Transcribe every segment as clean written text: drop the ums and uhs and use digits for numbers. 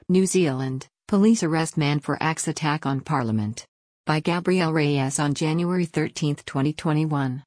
New Zealand, police arrest man for axe attack on Parliament. By Gabrielle Reyes on January 13, 2021.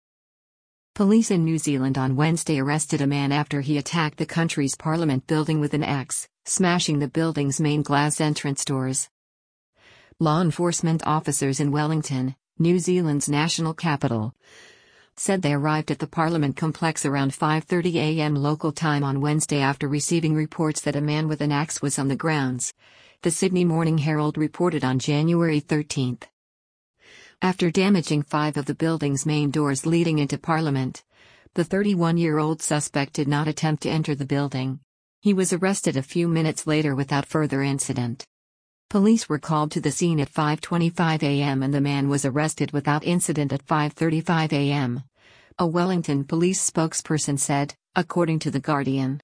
Police in New Zealand on Wednesday arrested a man after he attacked the country's parliament building with an axe, smashing the building's main glass entrance doors. Law enforcement officers in Wellington, New Zealand's national capital, said they arrived at the Parliament complex around 5:30 a.m. local time on Wednesday after receiving reports that a man with an axe was on the grounds, the Sydney Morning Herald reported on January 13. After damaging 5 of the building's main doors leading into Parliament, the 31-year-old suspect did not attempt to enter the building. He was arrested a few minutes later without further incident. Police were called to the scene at 5:25 a.m. and the man was arrested without incident at 5:35 a.m., a Wellington police spokesperson said, according to The Guardian.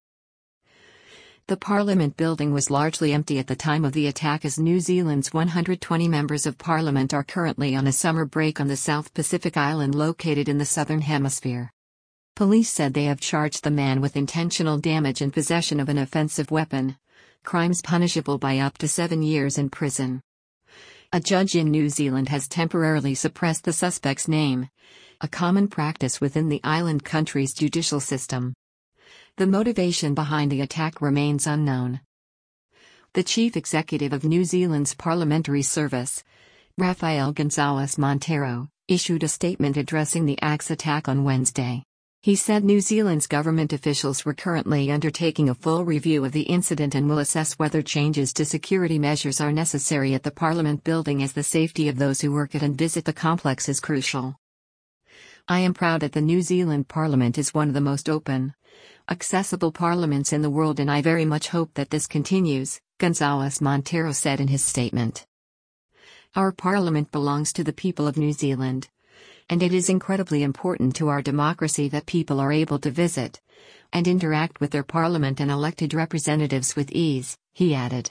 The Parliament building was largely empty at the time of the attack as New Zealand's 120 members of Parliament are currently on a summer break on the South Pacific island located in the Southern Hemisphere. Police said they have charged the man with intentional damage and possession of an offensive weapon, crimes punishable by up to 7 years in prison. A judge in New Zealand has temporarily suppressed the suspect's name, a common practice within the island country's judicial system. The motivation behind the attack remains unknown. The chief executive of New Zealand's Parliamentary Service, Rafael Gonzalez Montero, issued a statement addressing the axe attack on Wednesday. He said New Zealand's government officials were currently undertaking a full review of the incident and will assess whether changes to security measures are necessary at the Parliament building as the safety of those who work at and visit the complex is crucial. I am proud that the New Zealand Parliament is one of the most open, accessible parliaments in the world and I very much hope that this continues, Gonzalez Montero said in his statement. Our parliament belongs to the people of New Zealand, and it is incredibly important to our democracy that people are able to visit and interact with their parliament and elected representatives with ease, he added.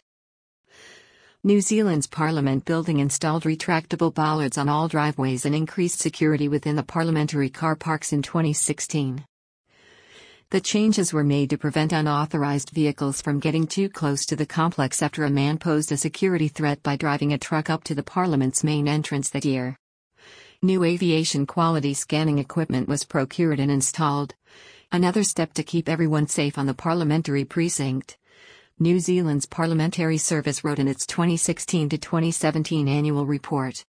New Zealand's Parliament building installed retractable bollards on all driveways and increased security within the parliamentary car parks in 2016. The changes were made to prevent unauthorized vehicles from getting too close to the complex after a man posed a security threat by driving a truck up to the Parliament's main entrance that year. New aviation quality scanning equipment was procured and installed, another step to keep everyone safe on the parliamentary precinct, New Zealand's Parliamentary Service wrote in its 2016 to 2017 annual report.